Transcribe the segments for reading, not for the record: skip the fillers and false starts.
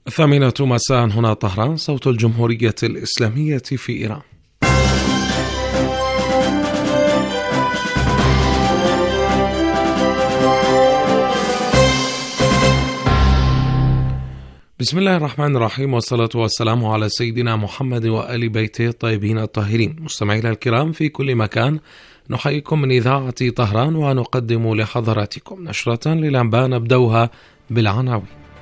8 مساء هنا طهران، صوت الجمهورية الإسلامية في إيران. بسم الله الرحمن الرحيم، والصلاة والسلام على سيدنا محمد وآل بيته الطيبين الطاهرين. مستمعينا الكرام في كل مكان، نحييكم من إذاعة طهران ونقدم لحضراتكم نشرة للأنباء نبدأها بالعناوين.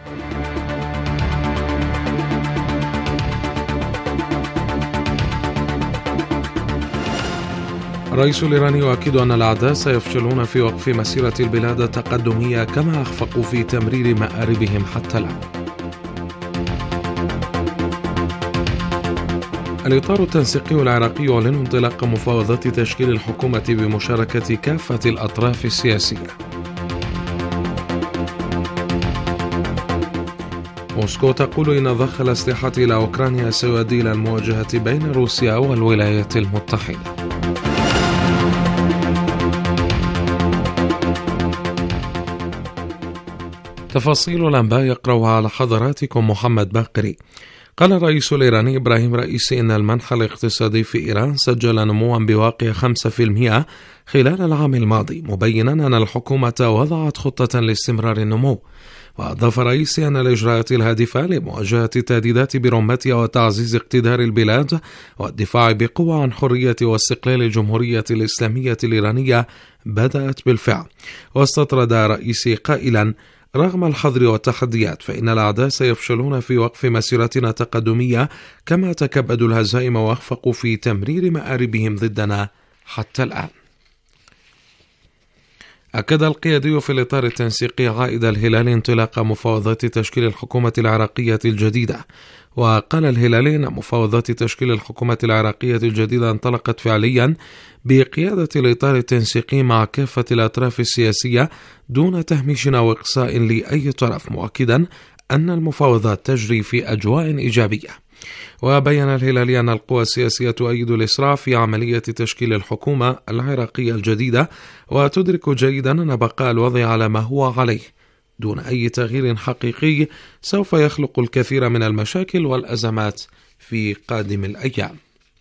الرئيس الإيراني يؤكد أن الأعداء سيفشلون في وقف مسيرة البلاد التقدمية كما أخفقوا في تمرير مآربهم حتى الآن. الإطار التنسيقي العراقي يعلن انطلاق مفاوضات تشكيل الحكومة بمشاركة كافة الأطراف السياسية. موسكو تقول إن ضخ الأسلحة إلى أوكرانيا سيؤدي إلى المواجهة بين روسيا والولايات المتحدة. تفاصيل الأنباء يقرأها على حضراتكم محمد باقري. قال الرئيس الإيراني إبراهيم رئيسي إن المنح الاقتصادي في إيران سجل نموا بواقع 5% خلال العام الماضي، مبينا أن الحكومة وضعت خطة لاستمرار النمو. وأضاف رئيسي أن الإجراءات الهادفة لمواجهة التهديدات برمتها وتعزيز اقتدار البلاد والدفاع بقوة عن حرية واستقلال الجمهورية الإسلامية الإيرانية بدأت بالفعل. واستطرد رئيسي قائلا: رغم الحظر والتحديات فإن الأعداء سيفشلون في وقف مسيرتنا التقدمية كما تكبدوا الهزائم وأخفقوا في تمرير مآربهم ضدنا حتى الآن. أكد القيادي في الإطار التنسيقي عائد الهلالي انطلاق مفاوضات تشكيل الحكومة العراقية الجديدة. وقال الهلالي أن مفاوضات تشكيل الحكومة العراقية الجديدة انطلقت فعليا بقيادة الإطار التنسيقي مع كافة الأطراف السياسية دون تهميش أو إقصاء لأي طرف، مؤكدا أن المفاوضات تجري في أجواء إيجابية. وبين الهلالي أن القوى السياسية تؤيد الإسراع في عملية تشكيل الحكومة العراقية الجديدة، وتدرك جيدا أن بقاء الوضع على ما هو عليه دون أي تغيير حقيقي سوف يخلق الكثير من المشاكل والأزمات في قادم الأيام.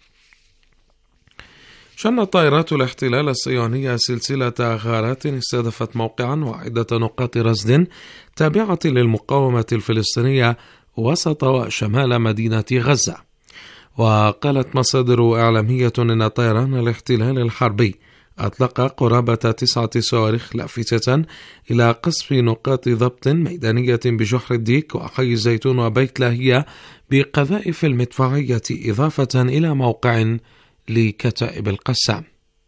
شنت طائرات الاحتلال الصهيونية سلسلة غارات استهدفت موقعا وعدة نقاط رصد تابعة للمقاومة الفلسطينية وسط وشمال مدينة غزة. وقالت مصادر إعلامية أن طيران الاحتلال الحربي أطلق قرابة 9 صواريخ لافتة إلى قصف نقاط ضبط ميدانية بجحر الديك وحي الزيتون وبيت لاهية بقذائف المدفعية، إضافة إلى موقع لكتائب القسام.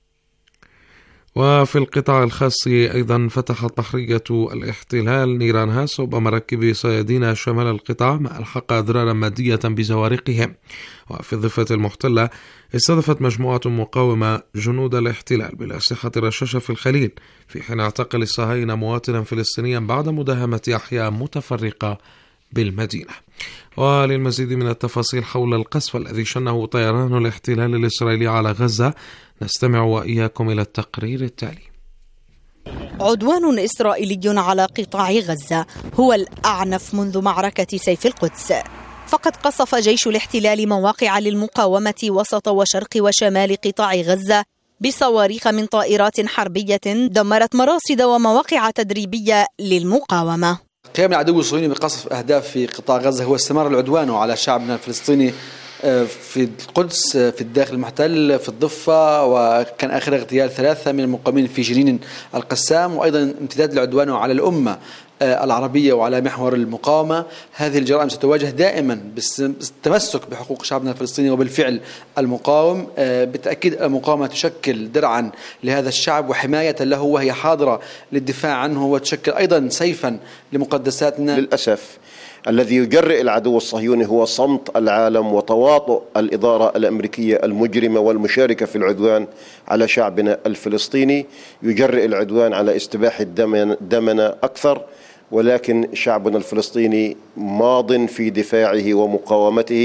وفي القطاع الخاص أيضا فتحت بحرية الاحتلال نيرانها صوب مراكب صيادين شمال القطاع ما ألحق أضرارا مادية بزوارقهم. وفي الضفة المحتلة استهدفت مجموعة مقاومة جنود الاحتلال بالأسلحة الرشاشة في الخليل، في حين اعتقل الصهاينة مواطنا فلسطينيا بعد مداهمة أحياء متفرقة بالمدينة. وللمزيد من التفاصيل حول القصف الذي شنه طيران الاحتلال الإسرائيلي على غزة نستمع وإياكم إلى التقرير التالي. عدوان إسرائيلي على قطاع غزة هو الأعنف منذ معركة سيف القدس، فقد قصف جيش الاحتلال مواقع للمقاومة وسط وشرق وشمال قطاع غزة بصواريخ من طائرات حربية دمرت مراصد ومواقع تدريبية للمقاومة. قيام العدو الصهيوني بقصف أهداف في قطاع غزة هو استمرار العدوان على شعبنا الفلسطيني في القدس، في الداخل المحتل، في الضفة، وكان آخر اغتيال 3 من المقاومين في جنين القسام، وأيضا امتداد العدوان على الأمة العربية وعلى محور المقاومة. هذه الجرائم ستواجه دائما بالتمسك بحقوق شعبنا الفلسطيني وبالفعل المقاوم. بالتأكيد المقاومة تشكل درعا لهذا الشعب وحماية له، وهي حاضرة للدفاع عنه، وتشكل أيضا سيفا لمقدساتنا. للأسف الذي يجرئ العدو الصهيوني هو صمت العالم وتواطؤ الإدارة الأمريكية المجرمة والمشاركة في العدوان على شعبنا الفلسطيني. يجرئ العدوان على استباحة دمنا أكثر، ولكن شعبنا الفلسطيني ماض في دفاعه ومقاومته.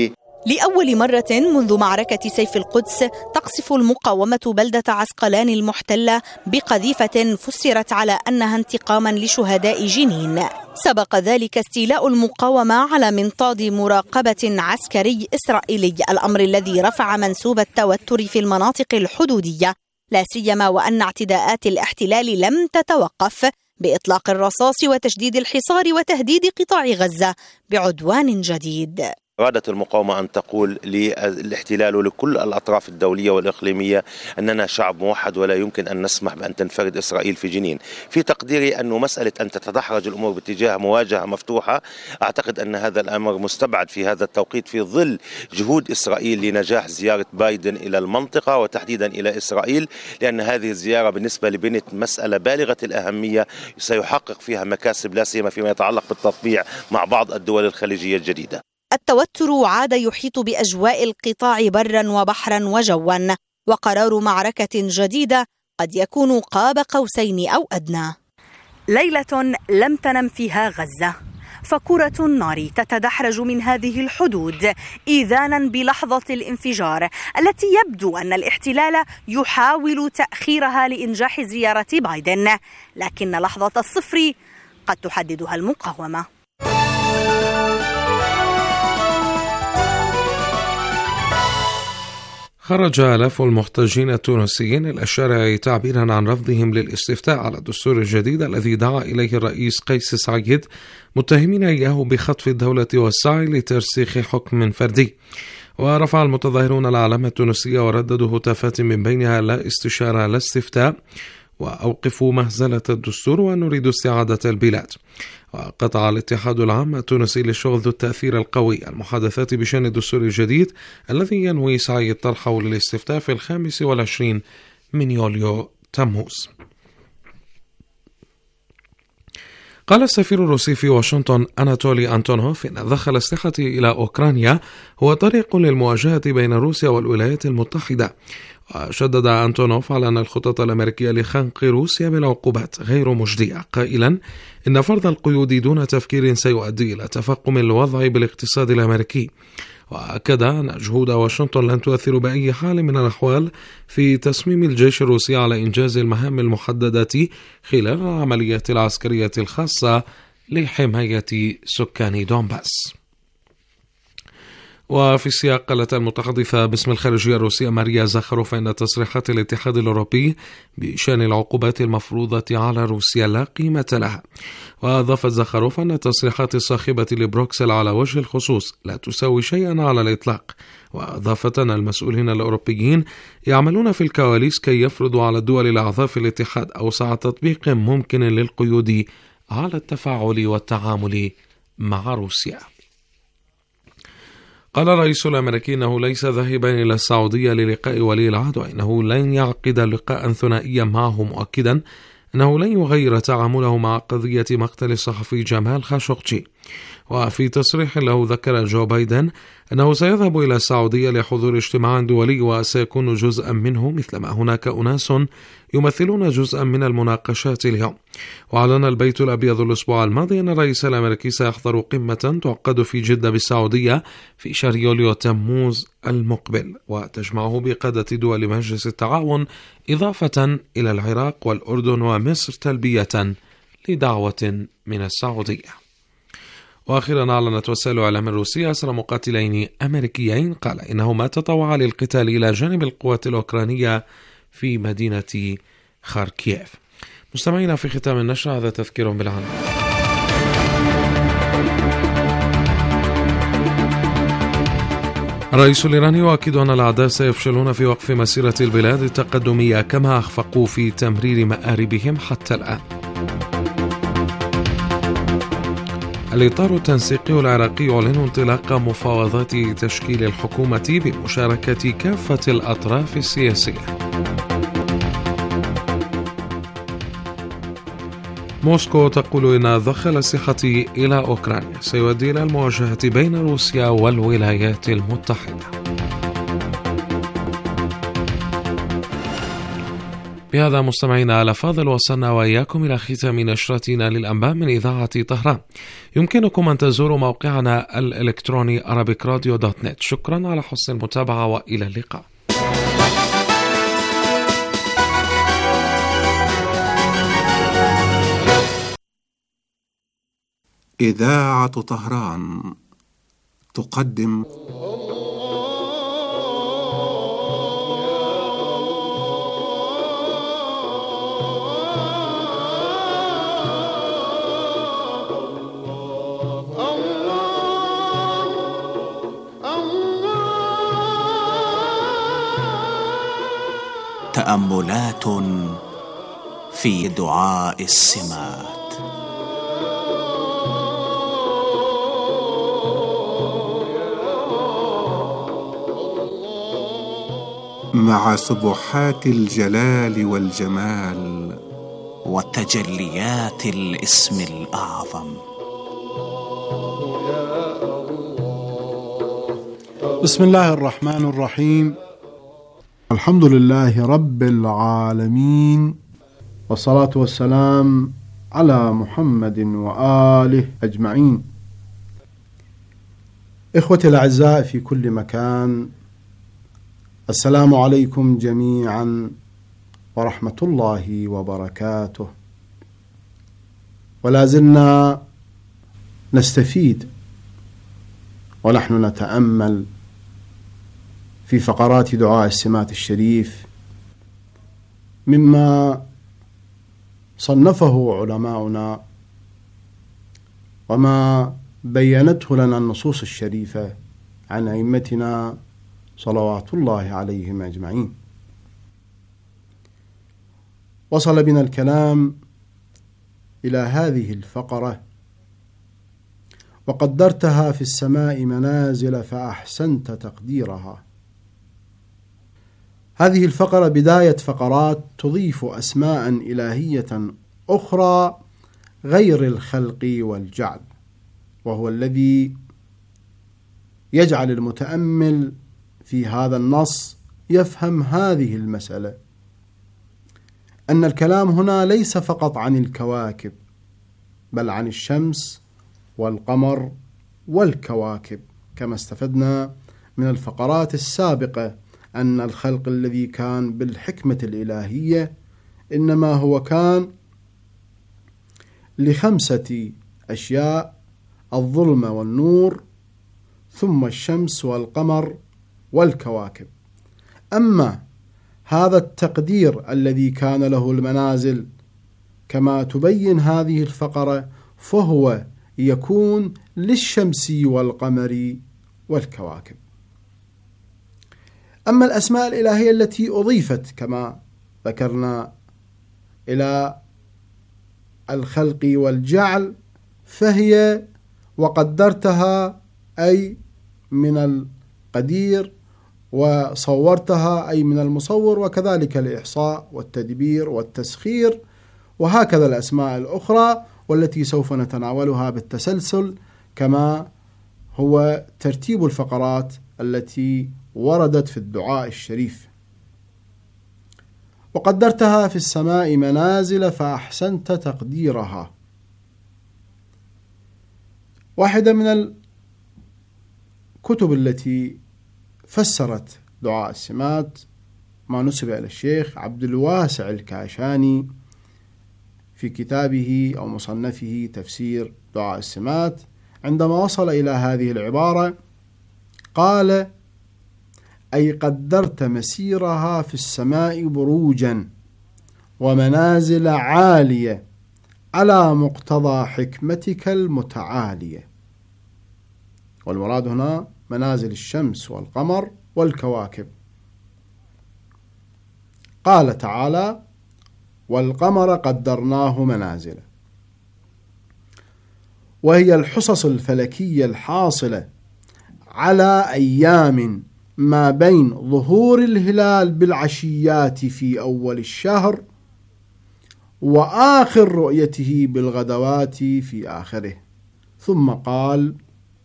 لأول مرة منذ معركة سيف القدس تقصف المقاومة بلدة عسقلان المحتلة بقذيفة فسرت على أنها انتقاما لشهداء جنين. سبق ذلك استيلاء المقاومة على منطاد مراقبة عسكري إسرائيلي، الأمر الذي رفع منسوب التوتر في المناطق الحدودية، لا سيما وأن اعتداءات الاحتلال لم تتوقف بإطلاق الرصاص وتشديد الحصار وتهديد قطاع غزة بعدوان جديد. أرادت المقاومة أن تقول للاحتلال ولكل الأطراف الدولية والإقليمية أننا شعب موحد ولا يمكن أن نسمح بأن تنفرد إسرائيل في جنين. في تقديري أنه مسألة أن تتدحرج الأمور باتجاه مواجهة مفتوحة، أعتقد أن هذا الأمر مستبعد في هذا التوقيت في ظل جهود إسرائيل لنجاح زيارة بايدن إلى المنطقة وتحديدا إلى إسرائيل، لأن هذه الزيارة بالنسبة لبنت مسألة بالغة الأهمية سيحقق فيها مكاسب، لا سيما فيما يتعلق بالتطبيع مع بعض الدول الخليجية الجديدة. التوتر عاد يحيط بأجواء القطاع برا وبحرا وجوا، وقرار معركة جديدة قد يكون قاب قوسين أو أدنى. ليلة لم تنم فيها غزة، فكرة النار تتدحرج من هذه الحدود إذانا بلحظة الانفجار التي يبدو أن الاحتلال يحاول تأخيرها لإنجاح زيارة بايدن، لكن لحظة الصفر قد تحددها المقاومة. خرج آلاف المحتجين التونسيين إلى الشارع تعبيرا عن رفضهم للاستفتاء على الدستور الجديد الذي دعا إليه الرئيس قيس سعيد، متهمين إياه بخطف الدولة والسعي لترسيخ حكم فردي. ورفع المتظاهرون العلامة التونسية ورددوا هتافات من بينها لا استشارة لا استفتاء، وأوقفوا مهزلة الدستور ونريد استعادة البلاد. وقطع الاتحاد العام التونسي للشغل ذو التأثير القوي المحادثات بشأن الدستور الجديد الذي ينوي سعيد طرحه للاستفتاء في 25 من يوليو تموز. قال السفير الروسي في واشنطن أناتولي أنتونوف إن ضخ الأسلحة إلى أوكرانيا هو طريق للمواجهة بين روسيا والولايات المتحدة. وشدد أنتونوف على أن الخطط الأمريكية لخنق روسيا بالعقوبات غير مجدية، قائلا إن فرض القيود دون تفكير سيؤدي إلى تفاقم الوضع بالاقتصاد الأمريكي. وأكد أن جهود واشنطن لن تؤثر بأي حال من الأحوال في تصميم الجيش الروسي على إنجاز المهام المحددة خلال العمليات العسكرية الخاصة لحماية سكان دونباس. وفي السياق قالت المتحدثة باسم الخارجية الروسية ماريا زاخروف إن تصريحات الاتحاد الأوروبي بشأن العقوبات المفروضة على روسيا لا قيمة لها. وأضافت زاخروف أن التصريحات الصاخبة لبروكسل على وجه الخصوص لا تساوي شيئا على الإطلاق. وأضافت أن المسؤولين الأوروبيين يعملون في الكواليس كي يفرضوا على الدول الأعضاء في الاتحاد أوسع تطبيق ممكن للقيود على التفاعل والتعامل مع روسيا. قال الرئيس الأمريكي أنه ليس ذاهبا إلى السعودية للقاء ولي العهد، وإنه لن يعقد لقاء ثنائيا معه، مؤكدا أنه لن يغير تعامله مع قضية مقتل الصحفي جمال خاشقجي. وفي تصريح له ذكر جو بايدن أنه سيذهب إلى السعودية لحضور اجتماع دولي وسيكون جزءا منه، مثلما هناك أناس يمثلون جزءا من المناقشات اليوم. وأعلن البيت الأبيض الأسبوع الماضي أن الرئيس الأمريكي سيحضر قمة تعقد في جدة بالسعودية في شهر يوليو تموز المقبل، وتجمعه بقادة دول مجلس التعاون إضافة إلى العراق والأردن ومصر تلبية لدعوة من السعودية. وأخيرا أعلنت وسائل الإعلام الروسية أسر مقاتلين أمريكيين قال إنهما تطوعا للقتال إلى جانب القوات الأوكرانية في مدينة خاركييف. مستمعينا، في ختام النشر هذا تذكير بالعناوين. الرئيس الإيراني يؤكد أن الأعداء سيفشلون في وقف مسيرة البلاد التقدمية كما أخفقوا في تمرير مآربهم حتى الآن. الإطار التنسيقي العراقي يعلن انطلاق مفاوضات تشكيل الحكومة بمشاركة كافة الأطراف السياسية. موسكو تقول إن ضخ الأسلحة إلى أوكرانيا سيؤدي إلى المواجهة بين روسيا والولايات المتحدة. بهذا مستمعينا الأفاضل وصلنا وإياكم إلى ختام نشرتنا للأنباء من إذاعة طهران. يمكنكم أن تزوروا موقعنا الإلكتروني arabicradio.net. شكرا على حسن المتابعة وإلى اللقاء. إذاعة طهران تقدم تأملات في دعاء السمات. مع سبحات الجلال والجمال وتجليات الاسم الأعظم. بسم الله الرحمن الرحيم. الحمد لله رب العالمين، والصلاة والسلام على محمد وآله أجمعين. إخوتي الأعزاء في كل مكان، السلام عليكم جميعا ورحمة الله وبركاته. ولا زلنا نستفيد ونحن نتأمل في فقرات دعاء السمات الشريف مما صنفه علماؤنا وما بينته لنا النصوص الشريفة عن أئمتنا صلوات الله عليهم أجمعين. وصل بنا الكلام إلى هذه الفقرة: وقدرتها في السماء منازل فأحسنت تقديرها. هذه الفقرة بداية فقرات تضيف أسماء إلهية أخرى غير الخلق والجعل، وهو الذي يجعل المتأمل في هذا النص يفهم هذه المسألة، أن الكلام هنا ليس فقط عن الكواكب، بل عن الشمس والقمر والكواكب، كما استفدنا من الفقرات السابقة أن الخلق الذي كان بالحكمة الإلهية إنما هو كان ل5 أشياء: الظلمة والنور، ثم الشمس والقمر والكواكب. أما هذا التقدير الذي كان له المنازل كما تبين هذه الفقرة فهو يكون للشمس والقمر والكواكب. أما الأسماء الإلهية التي أضيفت كما ذكرنا إلى الخلق والجعل فهي وقدرتها أي من القدير، وصورتها أي من المصور، وكذلك الإحصاء والتدبير والتسخير، وهكذا الأسماء الأخرى والتي سوف نتناولها بالتسلسل كما هو ترتيب الفقرات التي وردت في الدعاء الشريف. وقدرتها في السماء منازل فأحسنت تقديرها. واحدة من الكتب التي فسرت دعاء السمات ما نسب إلى الشيخ عبد الواسع الكاشاني في كتابه أو مصنفه تفسير دعاء السمات، عندما وصل إلى هذه العبارة قال: أي قدرت مسيرها في السماء بروجا ومنازل عالية على مقتضى حكمتك المتعالية. والمراد هنا منازل الشمس والقمر والكواكب. قال تعالى: والقمر قدرناه منازل، وهي الحصص الفلكية الحاصلة على أيام ما بين ظهور الهلال بالعشيات في أول الشهر وآخر رؤيته بالغدوات في آخره. ثم قال: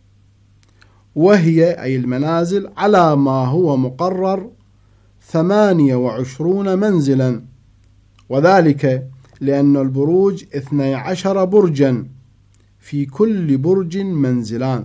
وهي أي المنازل على ما هو مقرر 28 منزلا وذلك لأن البروج 12 برجا، في كل برج منزلان.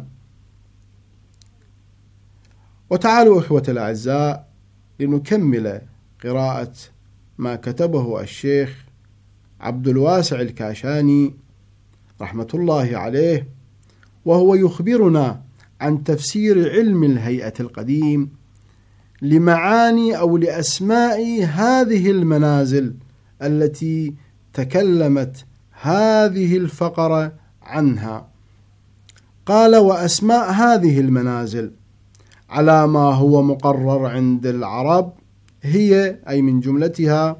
وتعالوا إخوة الأعزاء لنكمل قراءة ما كتبه الشيخ عبد الواسع الكاشاني رحمة الله عليه، وهو يخبرنا عن تفسير علم الهيئة القديم لمعاني أو لأسماء هذه المنازل التي تكلمت هذه الفقرة عنها. قال: وأسماء هذه المنازل على ما هو مقرر عند العرب هي، أي من جملتها،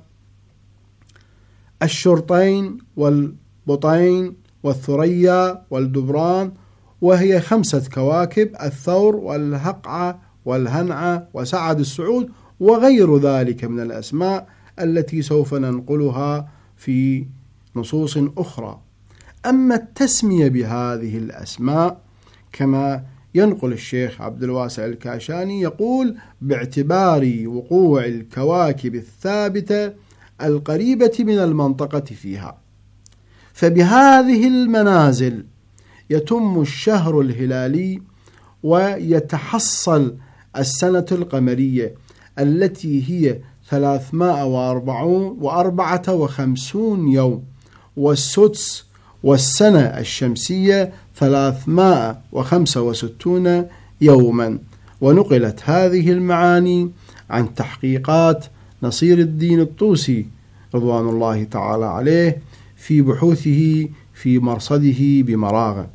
الشرطين والبطين والثريا والدبران، وهي 5 كواكب: الثور والهقعة والهنعة وسعد السعود، وغير ذلك من الأسماء التي سوف ننقلها في نصوص أخرى. أما التسمية بهذه الأسماء كما ينقل الشيخ عبد الواسع الكاشاني، يقول: باعتبار وقوع الكواكب الثابتة القريبة من المنطقة فيها، فبهذه المنازل يتم الشهر الهلالي ويتحصل السنة القمرية التي هي 354 يوم، والسدس والسنة الشمسية 365 يوما. ونقلت هذه المعاني عن تحقيقات نصير الدين الطوسي رضوان الله تعالى عليه في بحوثه في مرصده بمراغة.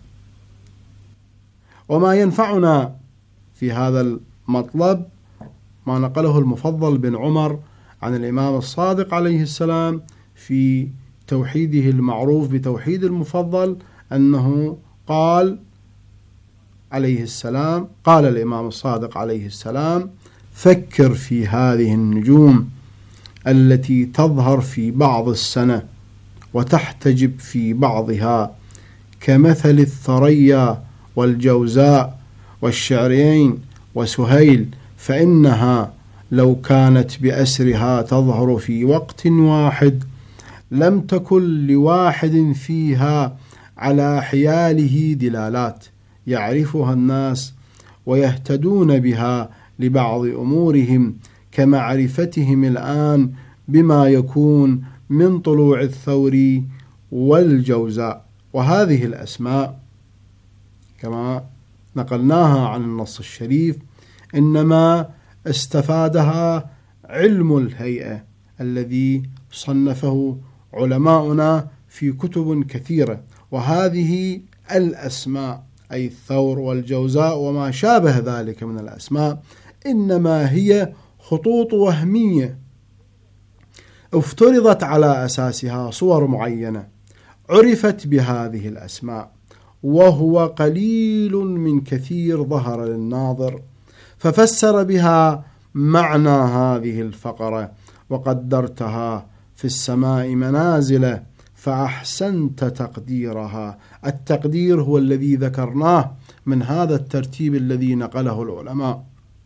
وما ينفعنا في هذا المطلب ما نقله المفضل بن عمر عن الإمام الصادق عليه السلام في توحيده المعروف بتوحيد المفضل، أنه قال عليه السلام: قال الإمام الصادق عليه السلام: فكر في هذه النجوم التي تظهر في بعض السنة وتحتجب في بعضها، كمثل الثريا والجوزاء والشعرين وسهيل، فإنها لو كانت بأسرها تظهر في وقت واحد لم تكن لواحد فيها على حياله دلالات يعرفها الناس ويهتدون بها لبعض أمورهم، كمعرفتهم الآن بما يكون من طلوع الثور والجوزاء. وهذه الأسماء كما نقلناها عن النص الشريف إنما استفادها علم الهيئة الذي صنفه علماؤنا في كتب كثيرة. وهذه الأسماء أي الثور والجوزاء وما شابه ذلك من الأسماء إنما هي خطوط وهمية افترضت على أساسها صور معينة عرفت بهذه الأسماء، وهو قليل من كثير ظهر للناظر ففسر بها معنى هذه الفقرة: وقدرتها في السماء منازل فأحسنت تقديرها. التقدير هو الذي ذكرناه من هذا الترتيب الذي نقله العلماء.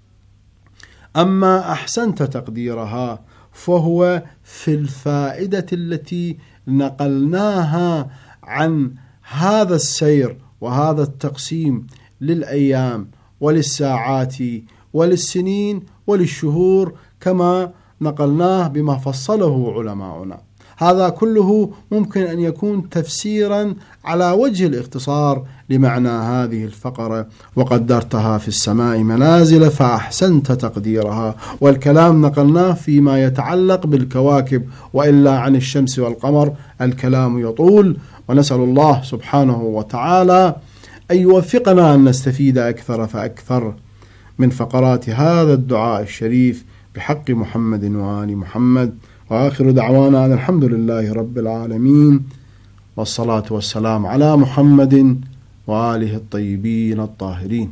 أما أحسنت تقديرها فهو في الفائدة التي نقلناها عن هذا السير وهذا التقسيم للأيام وللساعات وللسنين وللشهور، كما نقلناه بما فصله علماؤنا. هذا كله ممكن أن يكون تفسيرا على وجه الاختصار لمعنى هذه الفقرة: وقدرتها في السماء منازل فأحسنت تقديرها. والكلام نقلناه فيما يتعلق بالكواكب، وإلا عن الشمس والقمر الكلام يطول. ونسأل الله سبحانه وتعالى أن يوفقنا أن نستفيد أكثر فأكثر من فقرات هذا الدعاء الشريف بحق محمد وآل محمد. وآخر دعوانا أن الحمد لله رب العالمين، والصلاة والسلام على محمد وآله الطيبين الطاهرين.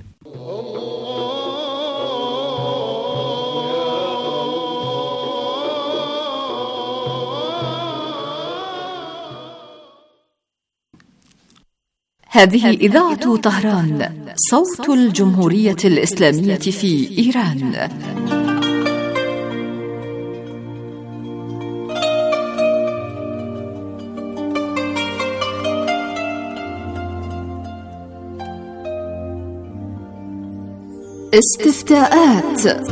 هذه إذاعة طهران، صوت الجمهورية الإسلامية في إيران. استفتاءات.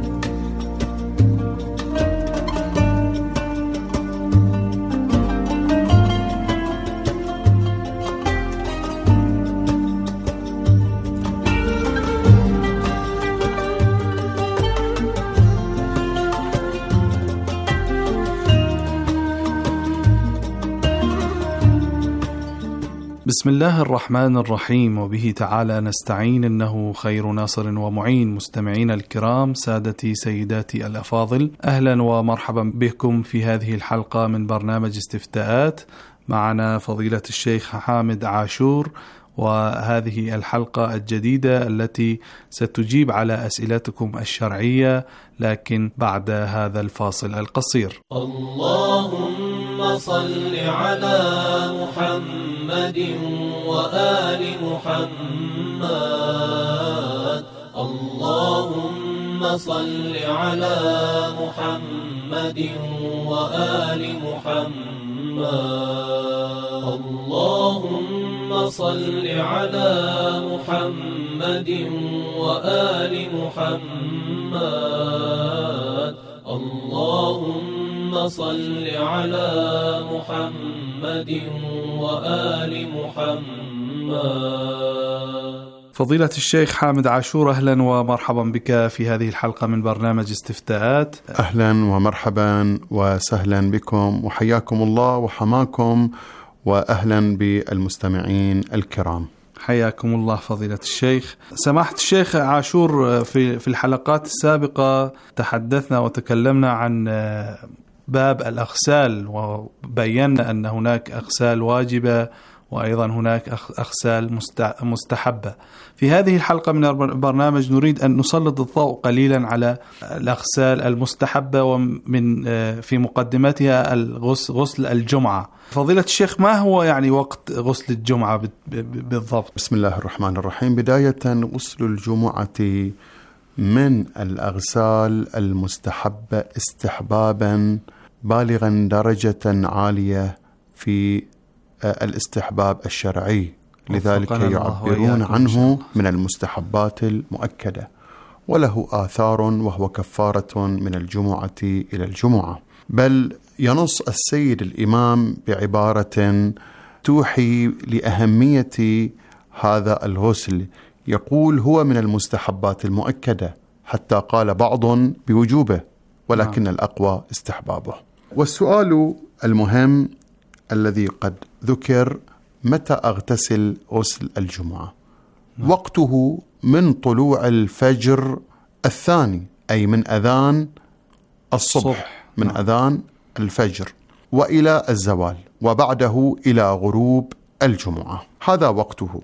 بسم الله الرحمن الرحيم، وبه تعالى نستعين، إنه خير ناصر ومعين. مستمعين الكرام، سادتي سيداتي الأفاضل، أهلا ومرحبا بكم في هذه الحلقة من برنامج استفتاءات. معنا فضيلة الشيخ حامد عاشور، وهذه الحلقة الجديدة التي ستجيب على أسئلتكم الشرعية، لكن بعد هذا الفاصل القصير. اللهم صل على محمد وآل محمد. اللهم صل على محمد وآل محمد. اللهم صل على محمد وآل محمد. اللهم صل على محمد وآل محمد. فضيلة الشيخ حامد عاشور، أهلا ومرحبا بك في هذه الحلقة من برنامج استفتاءات. أهلا ومرحبا وسهلا بكم، وحياكم الله وحماكم، وأهلا بالمستمعين الكرام. حياكم الله فضيلة الشيخ. سماحة الشيخ عاشور، في الحلقات السابقة تحدثنا وتكلمنا عن باب الأغسال، وبينا أن هناك أغسال واجبة وأيضا هناك أغسال مستحبة. في هذه الحلقة من البرنامج نريد أن نسلط الضوء قليلا على الأغسال المستحبة، ومن في مقدمتها غسل الجمعة. فضيلة الشيخ، ما هو يعني وقت غسل الجمعة بالضبط؟ بسم الله الرحمن الرحيم. بداية، غسل الجمعة من الأغسال المستحبة استحبابا بالغا درجة عالية في الاستحباب الشرعي، لذلك يعبرون عنه من المستحبات المؤكدة، وله آثار وهو كفارة من الجمعة إلى الجمعة. بل ينص السيد الإمام بعبارة توحي لأهمية هذا الغسل، يقول هو من المستحبات المؤكدة، حتى قال بعض بوجوبه، ولكن الأقوى استحبابه. والسؤال المهم الذي قد ذكر: متى أغتسل غسل الجمعة؟ وقته من طلوع الفجر الثاني، أي من أذان الصبح، من أذان الفجر وإلى الزوال، وبعده إلى غروب الجمعة، هذا وقته.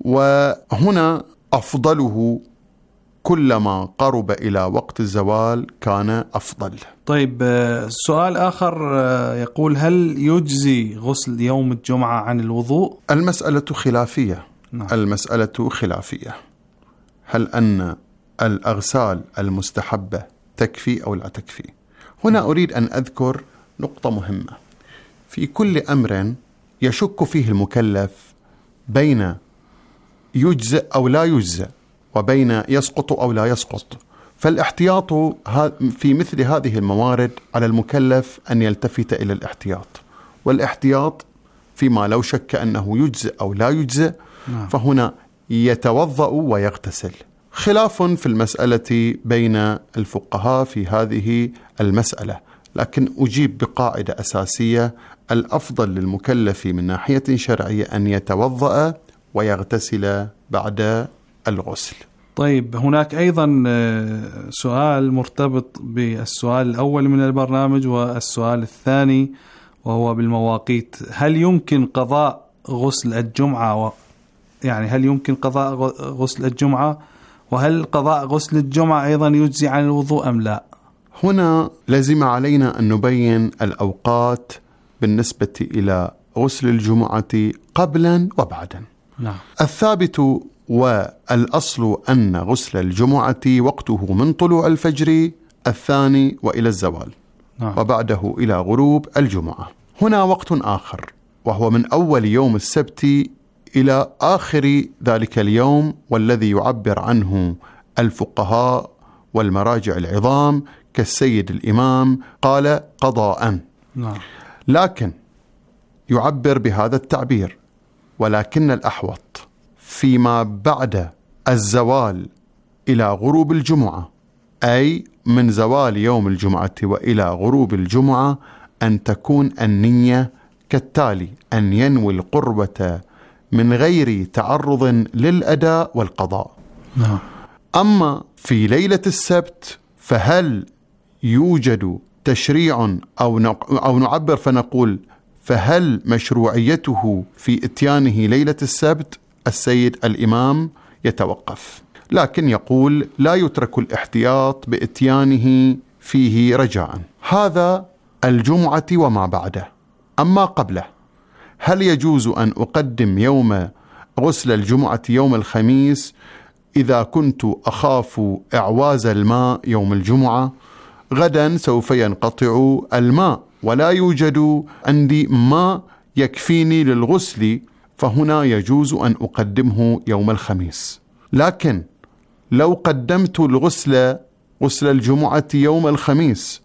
وهنا أفضله كلما قرب إلى وقت الزوال كان أفضل. طيب، سؤال آخر يقول: هل يجزي غسل يوم الجمعة عن الوضوء؟ المسألة خلافية. نعم. المسألة خلافية، هل أن الأغسال المستحبة تكفي أو لا تكفي؟ هنا أريد أن أذكر نقطة مهمة. في كل أمر يشك فيه المكلف بين يجزئ أو لا يجزئ، وبين يسقط أو لا يسقط، فالاحتياط في مثل هذه الموارد على المكلف أن يلتفت إلى الاحتياط، والاحتياط فيما لو شك أنه يجزئ أو لا يجزئ، فهنا يتوضأ ويغتسل. خلاف في المسألة بين الفقهاء في هذه المسألة، لكن أجيب بقاعدة أساسية: الأفضل للمكلف من ناحية شرعية أن يتوضأ ويغتسل بعد الغسل. طيب، هناك أيضا سؤال مرتبط بالسؤال الأول من البرنامج والسؤال الثاني، وهو بالمواقيت. هل يمكن قضاء غسل الجمعة هل يمكن قضاء غسل الجمعة؟ وهل قضاء غسل الجمعة أيضا يجزي عن الوضوء أم لا؟ هنا لازم علينا أن نبين الأوقات بالنسبة إلى غسل الجمعة قبلا وبعدا. نعم. الثابت والأصل أن غسل الجمعة وقته من طلوع الفجر الثاني وإلى الزوال، وبعده إلى غروب الجمعة. هنا وقت آخر، وهو من أول يوم السبت إلى آخر ذلك اليوم، والذي يعبر عنه الفقهاء والمراجع العظام كالسيد الإمام قال قضاء، لكن يعبر بهذا التعبير: ولكن الأحوط فيما بعد الزوال إلى غروب الجمعة، أي من زوال يوم الجمعة وإلى غروب الجمعة، أن تكون النية كالتالي: أن ينوي القربة من غير تعرض للأداء والقضاء. أما في ليلة السبت فهل يوجد تشريع أو نعبر فنقول فهل مشروعيته في إتيانه ليلة السبت؟ السيد الإمام يتوقف، لكن يقول لا يترك الاحتياط بإتيانه فيه رجاء. هذا الجمعة وما بعده. أما قبله، هل يجوز أن أقدم يوم غسل الجمعة يوم الخميس إذا كنت أخاف إعواز الماء يوم الجمعة؟ غدا سوف ينقطع الماء ولا يوجد عندي ماء يكفيني للغسل، فهنا يجوز أن أقدمه يوم الخميس. لكن لو قدمت غسل الجمعة يوم الخميس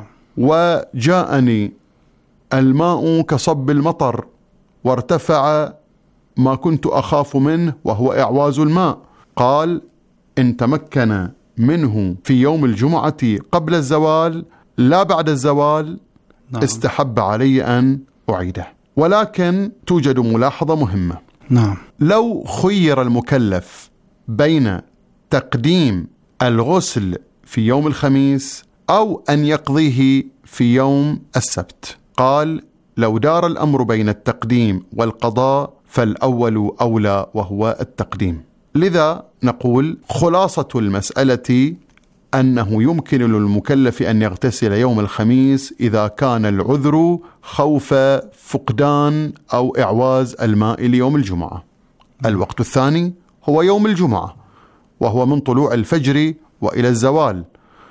وجاءني الماء كصب المطر وارتفع ما كنت أخاف منه وهو إعواز الماء، قال إن تمكن منه في يوم الجمعة قبل الزوال لا بعد الزوال استحب علي أن أعيده. ولكن توجد ملاحظة مهمة. لو خير المكلف بين تقديم الغسل في يوم الخميس أو أن يقضيه في يوم السبت، قال لو دار الأمر بين التقديم والقضاء فالأول أولى وهو التقديم. لذا نقول خلاصة المسألة أنه يمكن للمكلف أن يغتسل يوم الخميس إذا كان العذر خوف فقدان أو إعواز الماء ليوم الجمعة. الوقت الثاني هو يوم الجمعة، وهو من طلوع الفجر وإلى الزوال،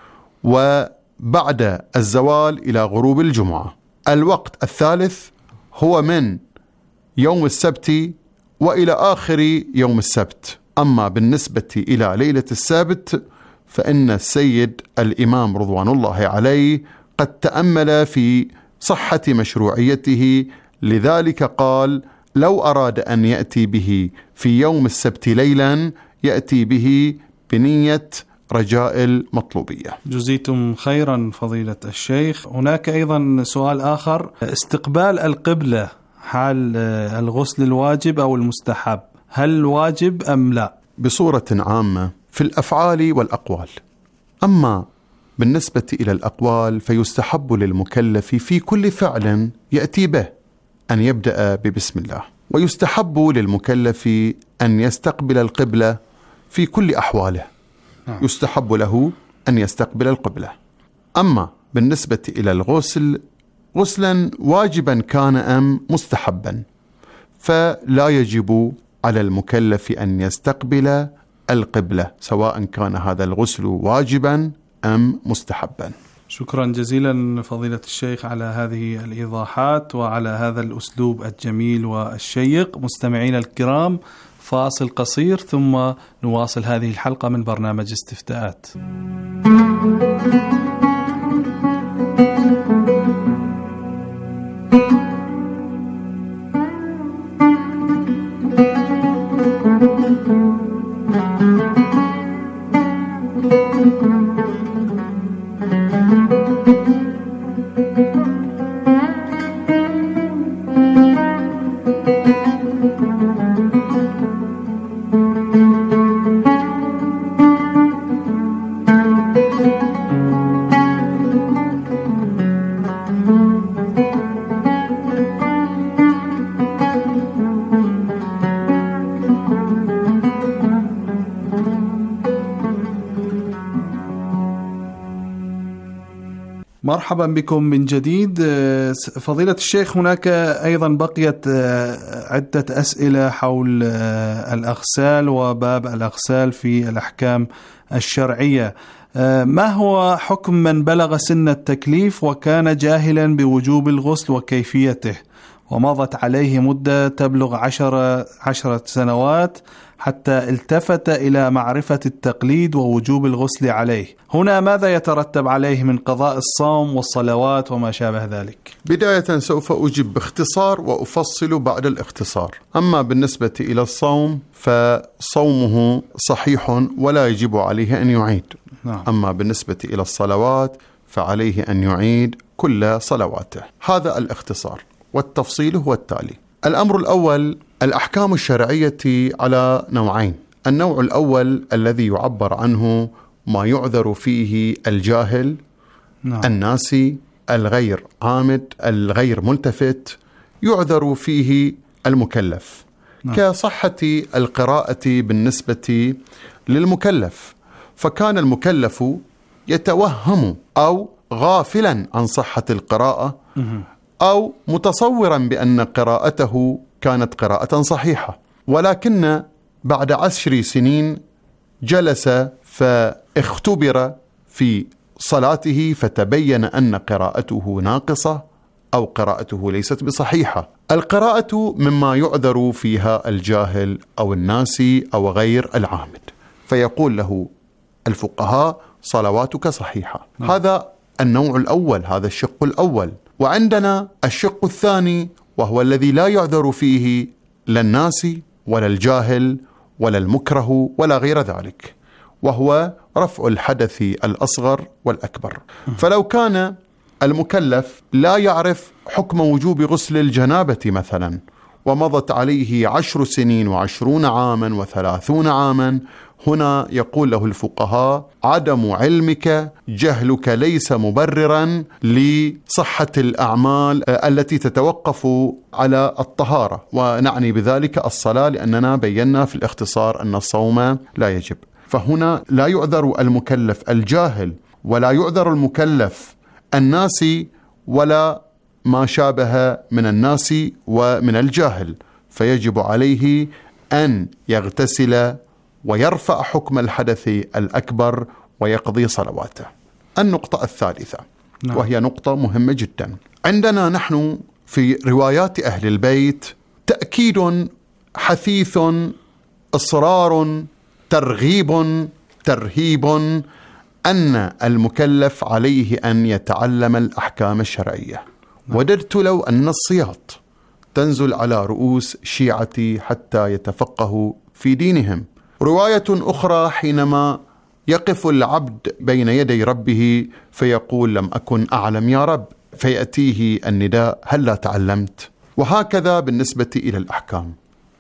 وبعد الزوال إلى غروب الجمعة. الوقت الثالث هو من يوم السبت وإلى آخر يوم السبت. أما بالنسبة إلى ليلة السبت فإن السيد الإمام رضوان الله عليه قد تأمل في صحة مشروعيته، لذلك قال لو أراد أن يأتي به في يوم السبت ليلا يأتي به بنية رجاء المطلوبية. جزيتم خيرا فضيلة الشيخ. هناك أيضا سؤال آخر: استقبال القبلة حال الغسل الواجب أو المستحب، هل واجب أم لا؟ بصورة عامة في الأفعال والأقوال. أما بالنسبة إلى الأقوال فيستحب للمكلف في كل فعل يأتي به أن يبدأ ببسم الله، ويستحب للمكلف أن يستقبل القبلة في كل أحواله، يستحب له أن يستقبل القبلة. أما بالنسبة إلى الغسل، غسلا واجبا كان أم مستحبا، فلا يجب على المكلف أن يستقبل القبلة سواء كان هذا الغسل واجبا أم مستحبا. شكرا جزيلا فضيلة الشيخ على هذه الإيضاحات وعلى هذا الأسلوب الجميل والشيق. مستمعين الكرام، فاصل قصير ثم نواصل هذه الحلقة من برنامج استفتاءات. مرحبا بكم من جديد. فضيلة الشيخ، هناك أيضا بقيت عدة أسئلة حول الأغسال وباب الأغسال في الأحكام الشرعية. ما هو حكم من بلغ سن التكليف وكان جاهلا بوجوب الغسل وكيفيته؟ ومضت عليه مدة تبلغ 10 سنوات حتى التفت إلى معرفة التقليد ووجوب الغسل عليه. هنا ماذا يترتب عليه من قضاء الصوم والصلوات وما شابه ذلك؟ بداية سوف أجيب باختصار وأفصل بعد الاختصار. أما بالنسبة إلى الصوم فصومه صحيح ولا يجب عليه أن يعيد. أما بالنسبة إلى الصلوات فعليه أن يعيد كل صلواته. هذا الاختصار، والتفصيل هو التالي. الأمر الأول: الأحكام الشرعية على نوعين. النوع الأول الذي يعبر عنه ما يعذر فيه الجاهل، الناسي، الغير عامد، الغير ملتفت، يعذر فيه المكلف، كصحة القراءة بالنسبة للمكلف، فكان المكلف يتوهم أو غافلا عن صحة القراءة أو متصورا بأن قراءته كانت قراءة صحيحة، ولكن بعد 10 سنين جلس فاختبر في صلاته فتبين أن قراءته ناقصة أو قراءته ليست بصحيحة. القراءة مما يعذر فيها الجاهل أو الناسي أو غير العامد، فيقول له الفقهاء: صلواتك صحيحة. هذا النوع الأول، هذا الشق الأول. وعندنا الشق الثاني، وهو الذي لا يعذر فيه لا الناسي ولا الجاهل ولا المكره ولا غير ذلك، وهو رفع الحدث الأصغر والأكبر. فلو كان المكلف لا يعرف حكم وجوب غسل الجنابة مثلا، ومضت عليه 10 سنين و20 عاما و30 عاما، هنا يقول له الفقهاء: عدم علمك، جهلك ليس مبررا لصحة الأعمال التي تتوقف على الطهارة، ونعني بذلك الصلاة، لأننا بينا في الاختصار أن الصوم لا يجب. فهنا لا يعذر المكلف الجاهل، ولا يعذر المكلف الناسي، ولا ما شابه من الناس ومن الجاهل، فيجب عليه أن يغتسل ويرفع حكم الحدث الأكبر ويقضي صلواته. النقطة الثالثة، وهي نقطة مهمة جدا. عندنا نحن في روايات أهل البيت تأكيد حثيث، إصرار، ترغيب، ترهيب أن المكلف عليه أن يتعلم الأحكام الشرعية. وددت لو أن السياط تنزل على رؤوس شيعتي حتى يتفقهوا في دينهم. رواية أخرى حينما يقف العبد بين يدي ربه فيقول: لم أكن أعلم يا رب، فيأتيه النداء: هل لا تعلمت؟ وهكذا بالنسبة إلى الأحكام.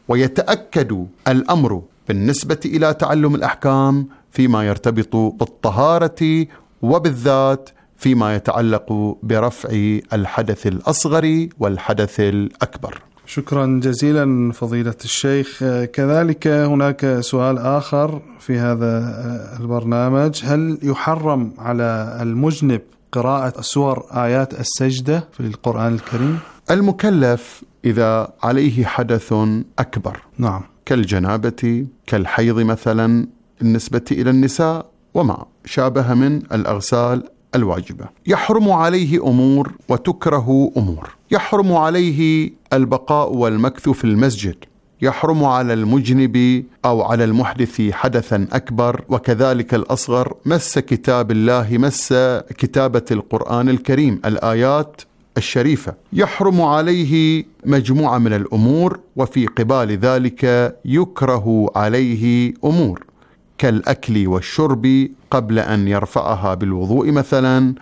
ويتأكد الأمر بالنسبة إلى تعلم الأحكام فيما يرتبط بالطهارة، وبالذات فيما يتعلق برفع الحدث الأصغر والحدث الأكبر. شكرا جزيلا فضيلة الشيخ. كذلك هناك سؤال آخر في هذا البرنامج: هل يحرم على المجنب قراءة سور آيات السجدة في القرآن الكريم؟ المكلف إذا عليه حدث أكبر، كالجنابة، كالحيض مثلا بالنسبة إلى النساء، وما شابه من الأغسال الواجبة، يحرم عليه أمور وتكره أمور. يحرم عليه البقاء والمكث في المسجد، يحرم على المجنب أو على المحدث حدثا أكبر، وكذلك الأصغر مس كتاب الله، مس كتابة القرآن الكريم، الآيات الشريفة. يحرم عليه مجموعة من الأمور، وفي قبال ذلك يكره عليه أمور كالأكل والشرب قبل أن يرفعها بالوضوء مثلا،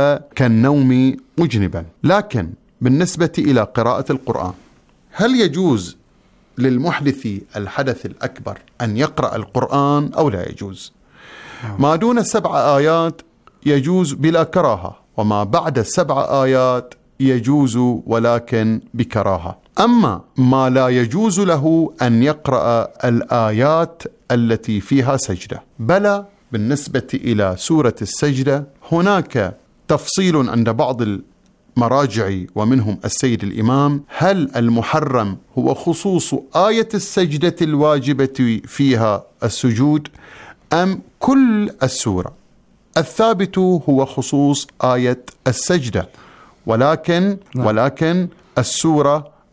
وكالنوم مجنبا. لكن بالنسبة إلى قراءة القرآن، هل يجوز للمحدث الحدث الأكبر أن يقرأ القرآن أو لا يجوز؟ ما دون 7 آيات يجوز بلا كراهة، وما بعد 7 آيات يجوز ولكن بكراهة. أما ما لا يجوز له أن يقرأ الآيات التي فيها سجدة، بل بالنسبة إلى سورة السجدة هناك تفصيل عند بعض المراجع ومنهم السيد الإمام: هل المحرم هو خصوص آية السجدة الواجبة فيها السجود أم كل السورة؟ الثابت هو خصوص آية السجدة، ولكن السورة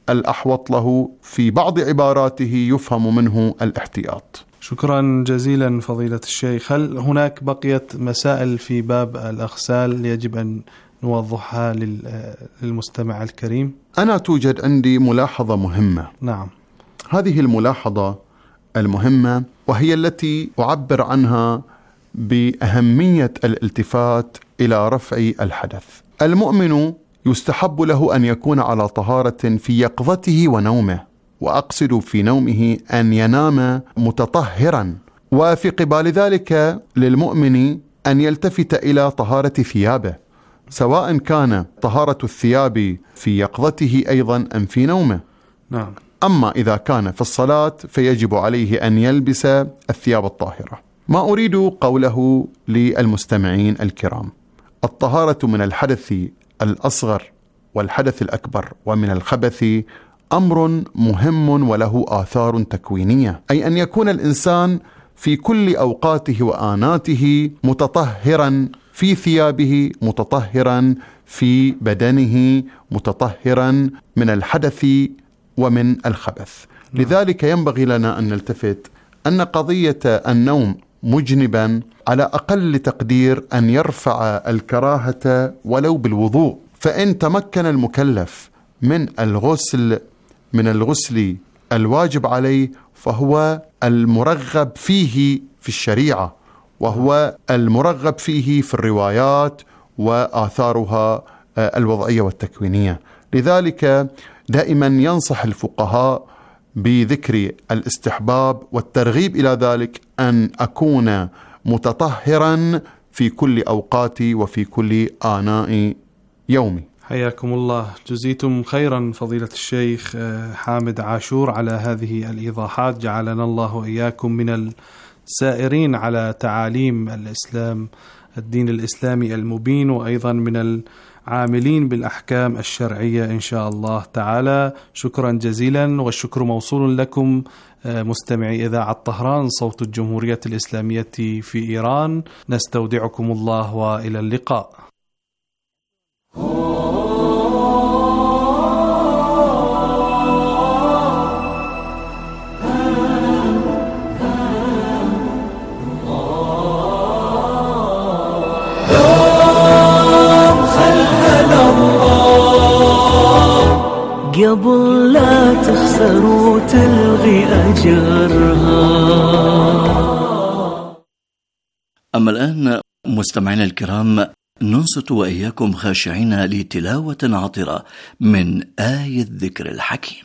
الأحوط له في بعض عباراته يفهم منه الاحتياط. شكرا جزيلا فضيلة الشيخ. هل هناك بقيت مسائل في باب الأغسال يجب أن نوضحها للمستمع الكريم؟ أنا توجد عندي ملاحظة مهمة. نعم. هذه الملاحظة المهمة وهي التي أعبر عنها بأهمية الالتفات إلى رفع الحدث. المؤمن يستحب له أن يكون على طهارة في يقظته ونومه، وأقصد في نومه أن ينام متطهرا، وفي قبال ذلك للمؤمن أن يلتفت إلى طهارة ثيابه، سواء كان طهارة الثياب في يقظته أيضا أم في نومه. نعم. أما إذا كان في الصلاة فيجب عليه أن يلبس الثياب الطاهرة. ما أريد قوله للمستمعين الكرام: الطهارة من الحدث الأصغر والحدث الأكبر ومن الخبث أمر مهم وله آثار تكوينية، أي أن يكون الإنسان في كل أوقاته وآناته متطهرا في ثيابه، متطهرا في بدنه، متطهرا من الحدث ومن الخبث. لذلك ينبغي لنا أن نلتفت أن قضية النوم مجنبا على أقل تقدير أن يرفع الكراهة ولو بالوضوء. فإن تمكن المكلف من الغسل الواجب عليه فهو المرغب فيه في الشريعة، وهو المرغب فيه في الروايات وآثارها الوضعية والتكوينية. لذلك دائما ينصح الفقهاء بذكر الاستحباب والترغيب إلى ذلك أن أكون متطهرا في كل أوقاتي وفي كل آناء يومي. حياكم الله، جزيتم خيرا فضيلة الشيخ حامد عاشور على هذه الإيضاحات. جعلنا الله وإياكم من السائرين على تعاليم الإسلام، الدين الإسلامي المبين، وأيضا من العاملين بالأحكام الشرعية إن شاء الله تعالى. شكرا جزيلا، والشكر موصول لكم مستمعي إذاعة طهران صوت الجمهورية الإسلامية في إيران. نستودعكم الله وإلى اللقاء. قبل لا تخسر وتلغي أجرها. أما الآن مستمعينا الكرام، ننصت وإياكم خاشعين لتلاوة عطرة من آية الذكر الحكيم.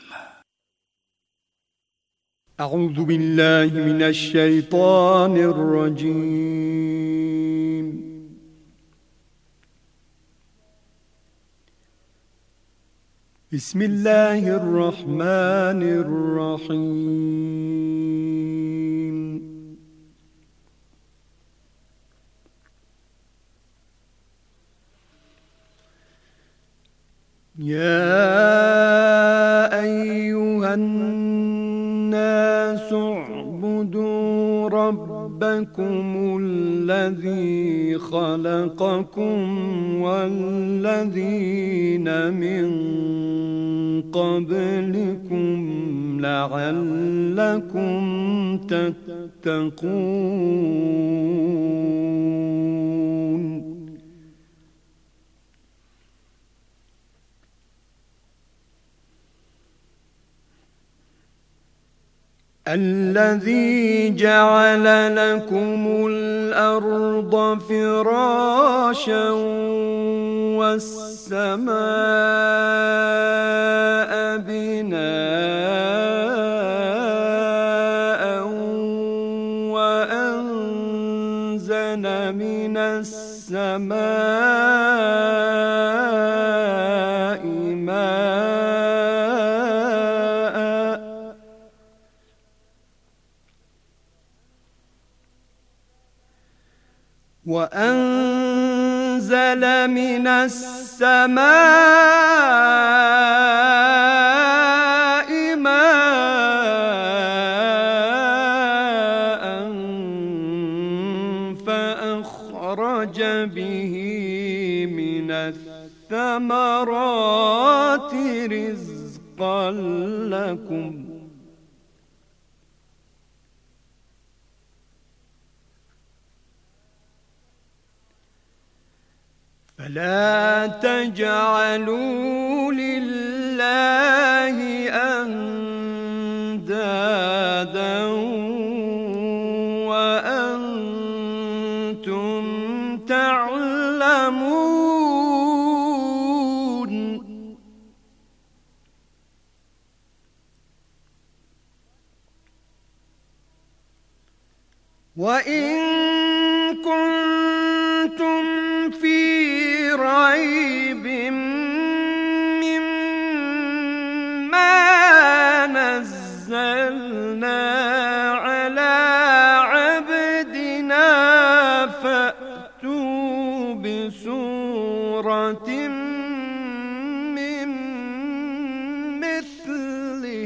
أعوذ بالله من الشيطان الرجيم. بسم الله الرحمن الرحيم. يا أيها الناس اعبدوا ربكم الذي خلقكم والذين من قبلكم لعلكم تتقون. الذي جعل لكم الأرض فراشا والسماء بناء وأنزل من السماء وأنزل من السماء ماء فأخرج به من الثمرات رزقا رزقا لكم فلا تجعلوا لله أندادا وأنتم تعلمون وإن كنتم في ريب مما نزلنا على عبدنا فأتوا بسورة من مثله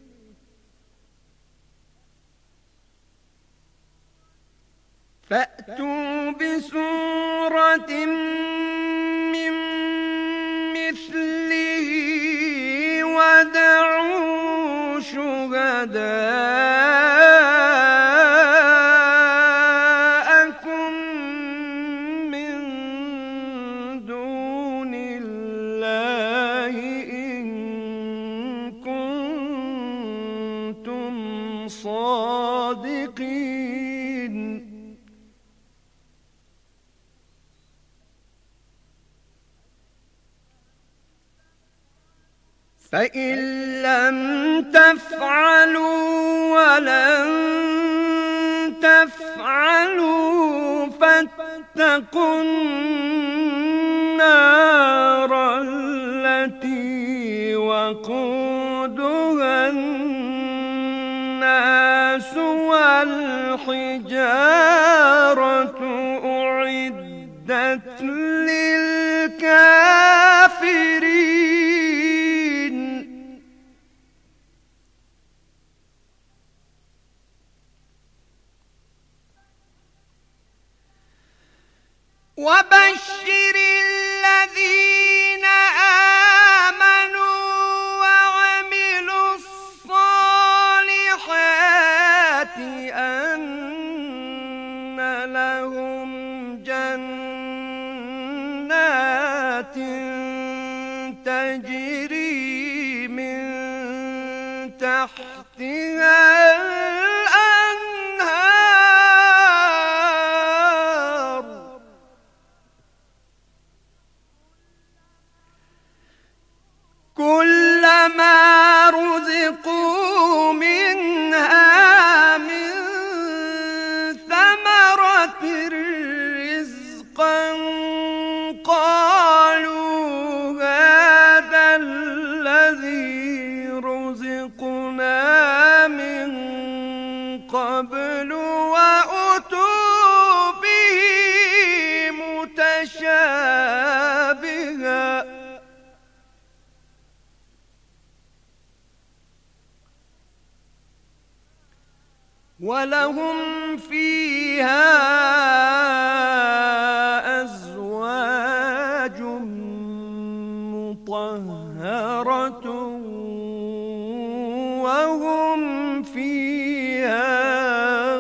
ودعوا شهداءكم من دون الله إن كنتم صادقين فإن لم تفعلوا ولن تفعلوا فاتقوا النار التي وقودها الناس والحجارة أعدت للكافرين وبشر الذين آمنوا وعملوا الصالحات أن لهم جنات تجري من تحتها كلما رزقوا منها من ثمرة رزقا قالوا هذا الذي رزقنا من قبل وأتوا به متشابها ولهم فيها أزواج مطهرة وهم فيها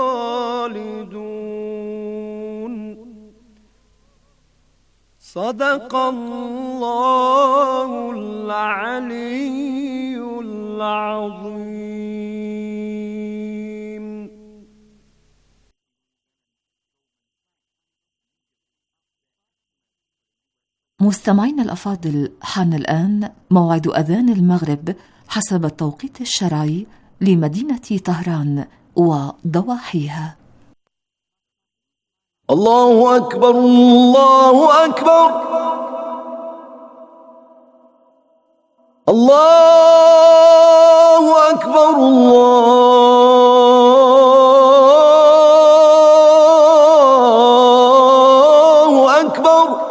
خالدون صدق الله العلي العظيم. مستمعين الأفاضل، حان الآن موعد أذان المغرب حسب التوقيت الشرعي لمدينة طهران وضواحيها. الله أكبر الله أكبر الله أكبر الله أكبر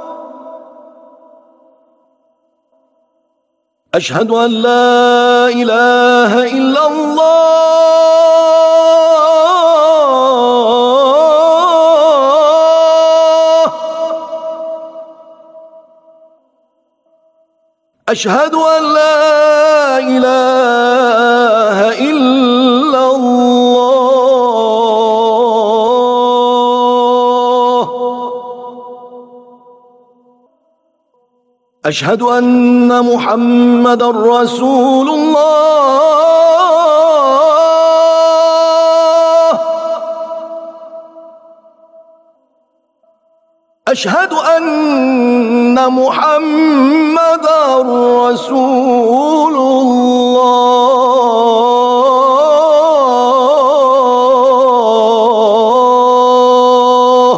أشهد أن لا إله إلا الله أشهد أن لا إله إلا الله. أشهد أن محمدًا رسول الله. أشهد أن محمدًا رسول الله.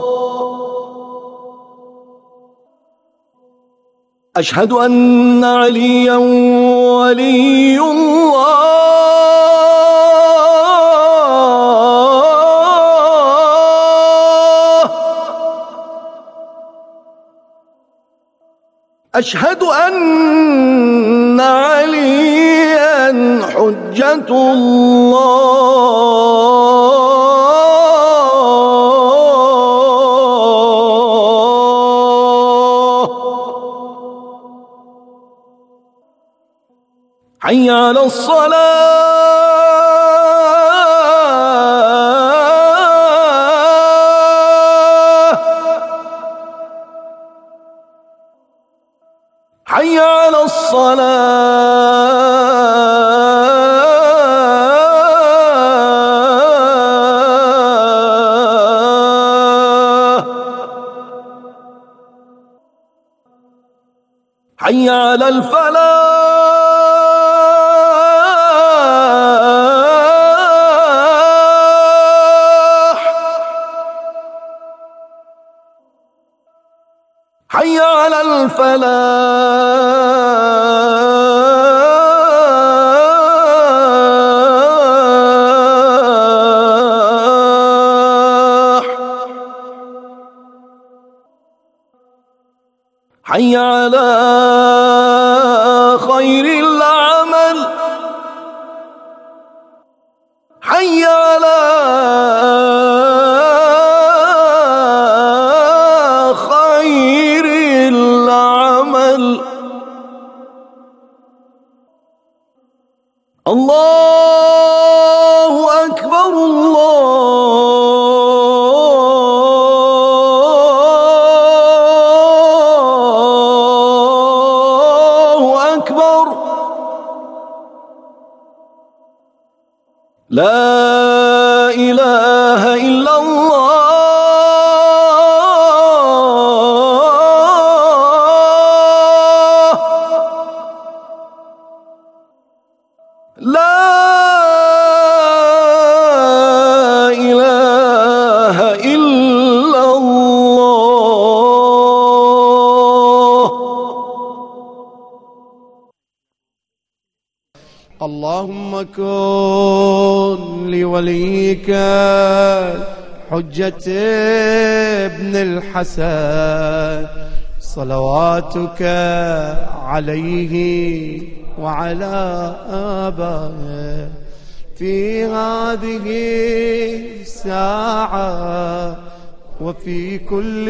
أشهد أن عليًا ولي الله. أشهد أن عليًا حجة الله. حي على الصلاة. حي على الصلاة. حي على الفلاح. حي على الفلاح. حي على خير العمل. حي على خير العمل. الله أكبر الله أكبر. لا إله إلا الله. لا إله إلا الله. اللهم كن لوليك حجة ابن الحسن صلواتك عليه وعلى آبائه في هذه الساعة وفي كل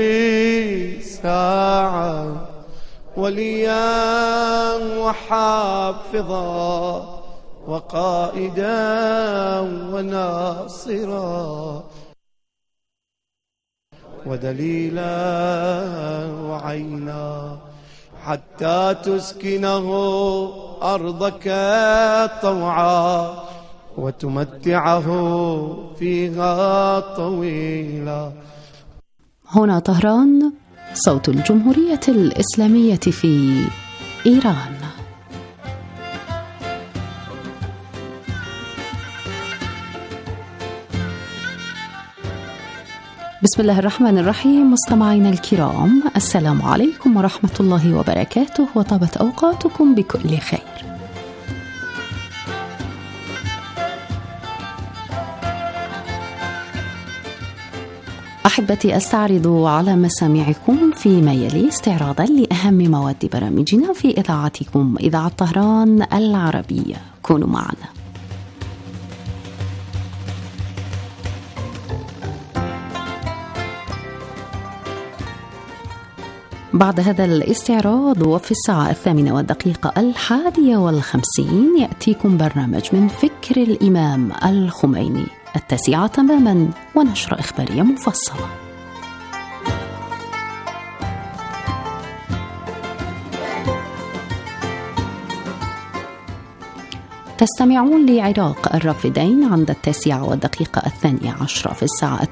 ساعة وليا وحافظا وقائدا وناصرا ودليلا وعينا حتى تسكنه أرضك طوعا وتمتعه فيها طويلا. هنا طهران، صوت الجمهورية الإسلامية في إيران. بسم الله الرحمن الرحيم. مستمعينا الكرام، السلام عليكم ورحمة الله وبركاته، وطابت أوقاتكم بكل خير. أحبتي، أستعرض على مسامعكم فيما يلي استعراضا لأهم مواد برامجنا في إذاعتكم إذاعة طهران العربية. كونوا معنا. بعد هذا الاستعراض وفي الساعة 8:01 يأتيكم برنامج من فكر الإمام الخميني 9 تماما ونشرة إخبارية مفصلة. تستمعون لعراق الرافدين عند 9:02 في الساعة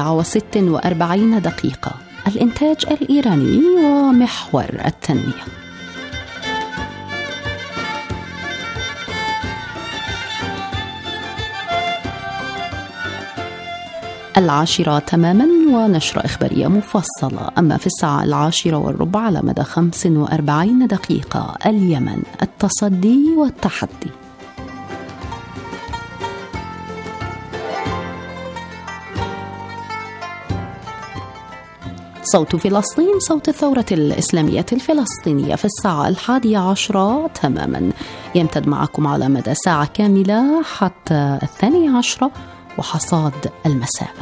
9:46 الإنتاج الإيراني ومحور التنمية. 10:00 تماما ونشرة إخبارية مفصلة. أما في الساعة 10:15 على مدى 45 دقيقة اليمن التصدي والتحدي. صوت فلسطين، صوت الثورة الإسلامية الفلسطينية في الساعة 11:00 تماما، يمتد معكم على مدى ساعة كاملة حتى 12 وحصاد المساء.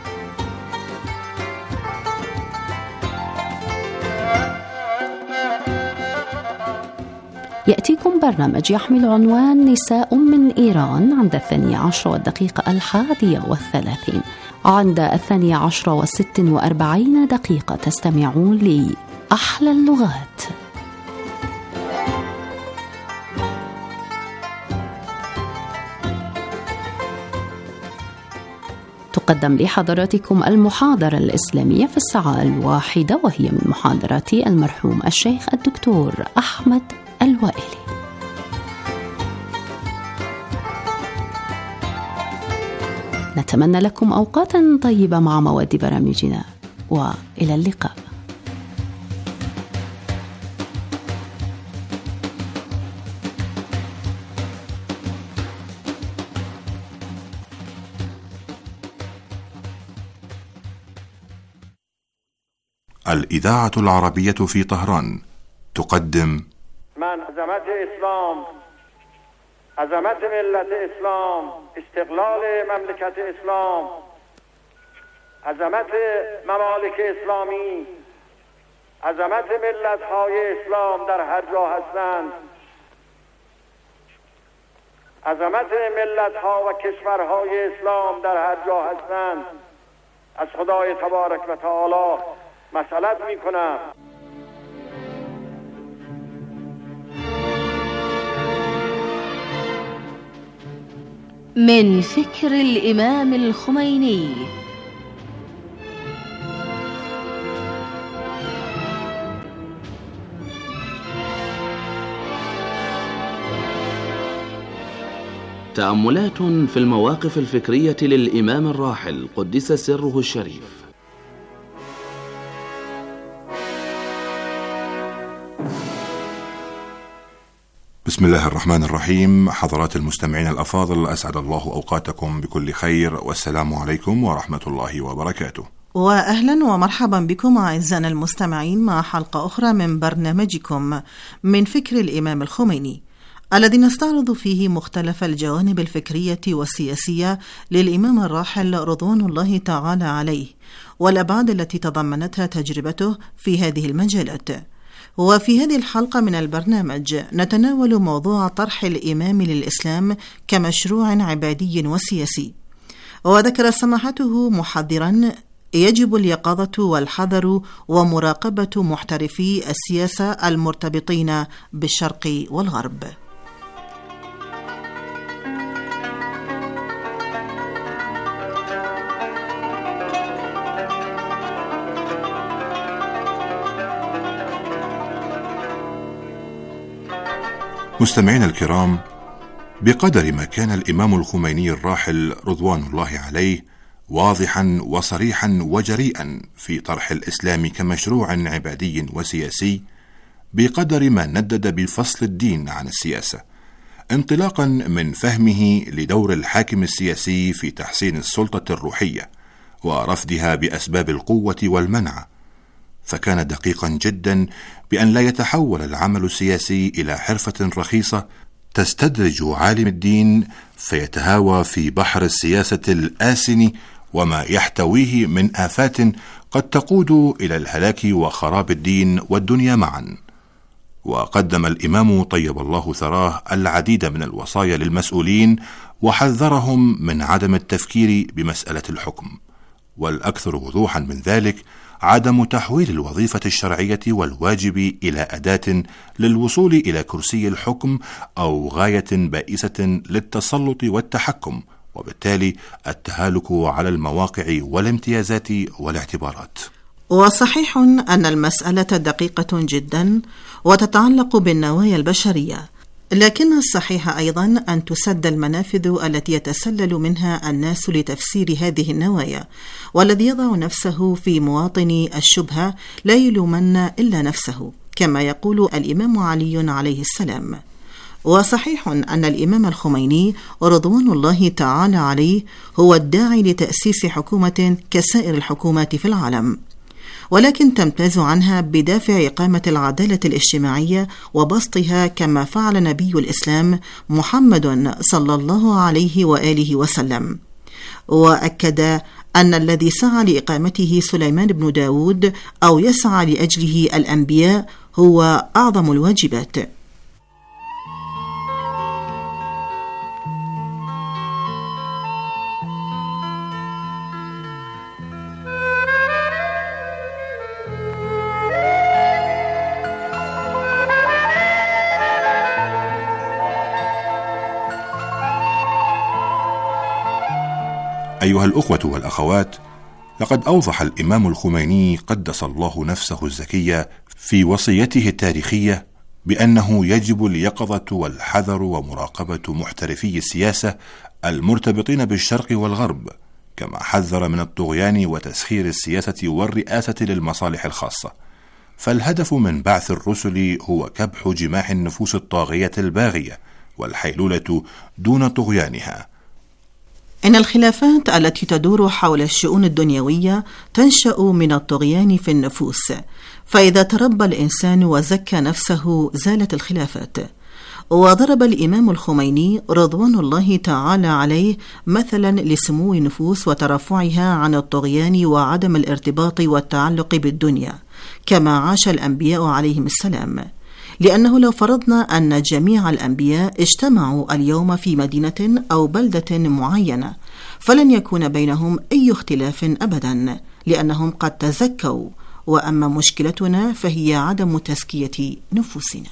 يأتيكم برنامج يحمل عنوان نساء من إيران عند 12:31. عند 12:46 تستمعون لأحلى اللغات. تقدم لحضراتكم المحاضرة الإسلامية في الساعة 1 وهي من محاضرات المرحوم الشيخ الدكتور أحمد الوائلي. نتمنى لكم أوقاتا طيبة مع مواد برامجنا، وإلى اللقاء. الإذاعة العربية في طهران تقدم من عظمت اسلام، عظمت ملت اسلام، استقلال مملکت اسلام، عظمت ممالک اسلامی، عظمت ملت های اسلام در هر جا هستند، عظمت ملت ها و کشورهای اسلام در هر جا هستند. از خدای تبارک و تعالی مسئلت می کنم. من فكر الإمام الخميني. تأملات في المواقف الفكرية للإمام الراحل قدس سره الشريف. بسم الله الرحمن الرحيم. حضرات المستمعين الأفاضل، أسعد الله أوقاتكم بكل خير، والسلام عليكم ورحمة الله وبركاته. وأهلا ومرحبا بكم أعزائنا المستمعين مع حلقة أخرى من برنامجكم من فكر الإمام الخميني، الذي نستعرض فيه مختلف الجوانب الفكرية والسياسية للإمام الراحل رضوان الله تعالى عليه، والأبعاد التي تضمنتها تجربته في هذه المجالات. وفي هذه الحلقة من البرنامج نتناول موضوع طرح الإمام للإسلام كمشروع عبادي وسياسي. وذكر سماحته محذرا: يجب اليقظة والحذر ومراقبة محترفي السياسة المرتبطين بالشرق والغرب. مستمعينا الكرام، بقدر ما كان الإمام الخميني الراحل رضوان الله عليه واضحا وصريحا وجريئا في طرح الإسلام كمشروع عبادي وسياسي، بقدر ما ندد بفصل الدين عن السياسة، انطلاقا من فهمه لدور الحاكم السياسي في تحسين السلطة الروحية ورفضها بأسباب القوة والمنع. فكان دقيقا جدا بأن لا يتحول العمل السياسي إلى حرفة رخيصة تستدرج عالم الدين فيتهاوى في بحر السياسة الآسن وما يحتويه من آفات قد تقود إلى الهلاك وخراب الدين والدنيا معا. وقدم الإمام طيب الله ثراه العديد من الوصايا للمسؤولين، وحذرهم من عدم التفكير بمسألة الحكم، والأكثر وضوحا من ذلك عدم تحويل الوظيفة الشرعية والواجب إلى أداة للوصول إلى كرسي الحكم أو غاية بائسة للتسلط والتحكم، وبالتالي التهالك على المواقع والامتيازات والاعتبارات. وصحيح أن المسألة دقيقة جدا وتتعلق بالنوايا البشرية، لكن الصحيح أيضا أن تسد المنافذ التي يتسلل منها الناس لتفسير هذه النوايا، والذي يضع نفسه في مواطن الشبهة لا يلومن إلا نفسه، كما يقول الإمام علي عليه السلام. وصحيح أن الإمام الخميني رضوان الله تعالى عليه هو الداعي لتأسيس حكومة كسائر الحكومات في العالم، ولكن تمتاز عنها بدافع إقامة العدالة الاجتماعية وبسطها، كما فعل نبي الإسلام محمد صلى الله عليه وآله وسلم. وأكد أن الذي سعى لإقامته سليمان بن داود أو يسعى لأجله الأنبياء هو أعظم الواجبات. أيها الأخوة والأخوات، لقد أوضح الإمام الخميني قدس الله نفسه الزكية في وصيته التاريخية بأنه يجب اليقظة والحذر ومراقبة محترفي السياسة المرتبطين بالشرق والغرب، كما حذر من الطغيان وتسخير السياسة والرئاسة للمصالح الخاصة. فالهدف من بعث الرسل هو كبح جماح النفوس الطاغية الباغية والحيلولة دون طغيانها. إن الخلافات التي تدور حول الشؤون الدنيوية تنشأ من الطغيان في النفوس، فإذا تربى الإنسان وزكى نفسه زالت الخلافات. وضرب الإمام الخميني رضوان الله تعالى عليه مثلا لسمو النفوس وترفعها عن الطغيان وعدم الارتباط والتعلق بالدنيا، كما عاش الأنبياء عليهم السلام. لأنه لو فرضنا أن جميع الأنبياء اجتمعوا اليوم في مدينة أو بلدة معينة، فلن يكون بينهم أي اختلاف أبدا، لأنهم قد تزكوا. وأما مشكلتنا فهي عدم تزكية نفوسنا.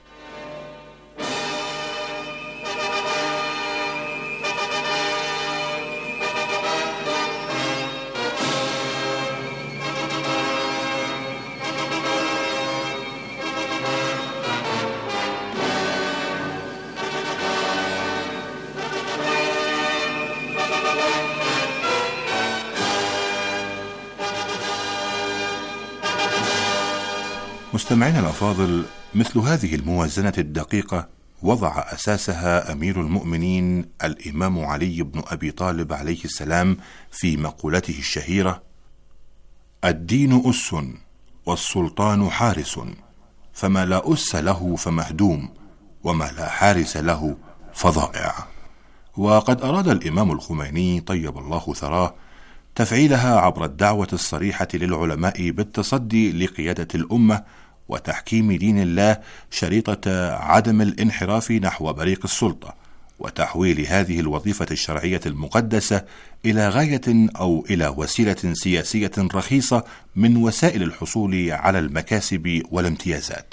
مستمعينا الأفاضل، مثل هذه الموازنة الدقيقة وضع أساسها أمير المؤمنين الإمام علي بن أبي طالب عليه السلام في مقولته الشهيرة: الدين أس والسلطان حارس، فما لا أس له فمهدوم، وما لا حارس له فضائع. وقد أراد الإمام الخميني طيب الله ثراه تفعيلها عبر الدعوة الصريحة للعلماء بالتصدي لقيادة الأمة وتحكيم دين الله شريطة عدم الانحراف نحو بريق السلطة، وتحويل هذه الوظيفة الشرعية المقدسة إلى غاية أو إلى وسيلة سياسية رخيصة من وسائل الحصول على المكاسب والامتيازات.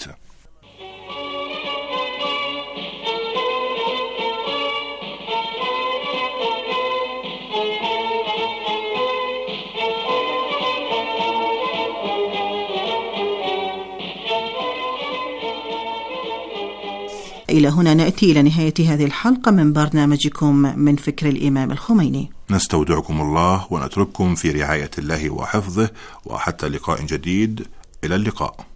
إلى هنا نأتي إلى نهاية هذه الحلقة من برنامجكم من فكر الإمام الخميني. نستودعكم الله ونترككم في رعاية الله وحفظه، وحتى لقاء جديد، إلى اللقاء.